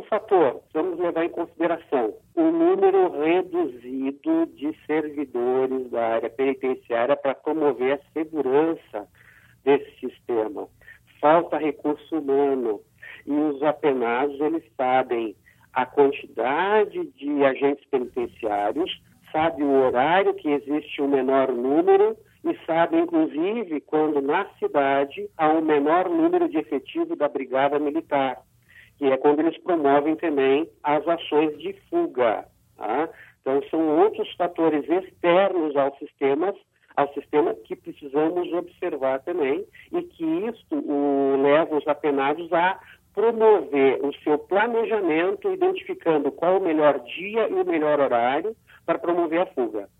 fator, vamos levar em consideração o número reduzido de servidores da área penitenciária para promover a segurança desse sistema. Falta recurso humano e os apenados, eles sabem a quantidade de agentes penitenciários, sabem o horário que existe um menor número e sabem, inclusive, quando na cidade há um menor número de efetivo da Brigada Militar, que é quando eles promovem também as ações de fuga. Tá? Então, são outros fatores externos ao sistema que precisamos observar também e que isto leva os apenados a promover o seu planejamento, identificando qual o melhor dia e o melhor horário para promover a fuga.